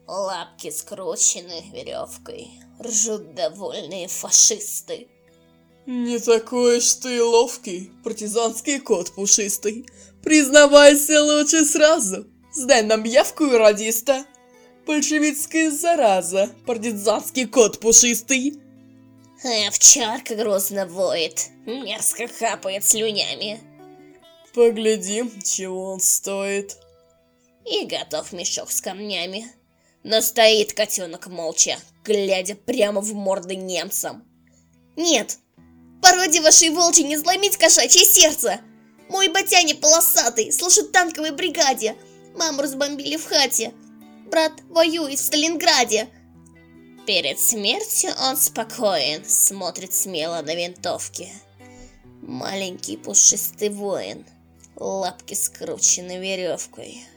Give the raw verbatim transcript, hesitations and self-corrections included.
Лапки скручены веревкой, ржут довольные фашисты. Не такой уж ты ловкий, партизанский кот пушистый. Признавайся лучше сразу, сдай нам явку, радиста. Большевистская зараза, партизанский кот пушистый. Овчарка грозно воет, мерзко хапает слюнями. Поглядим, чего он стоит. И готов мешок с камнями. Но стоит котенок молча, глядя прямо в морды немцам. Нет, породе вашей волчьей не сломить кошачье сердце. Мой батяня полосатый, служит в танковой бригаде. Маму разбомбили в хате. Брат воюет в Сталинграде. Перед смертью он спокоен, смотрит смело на винтовки. Маленький пушистый воин, лапки скручены веревкой.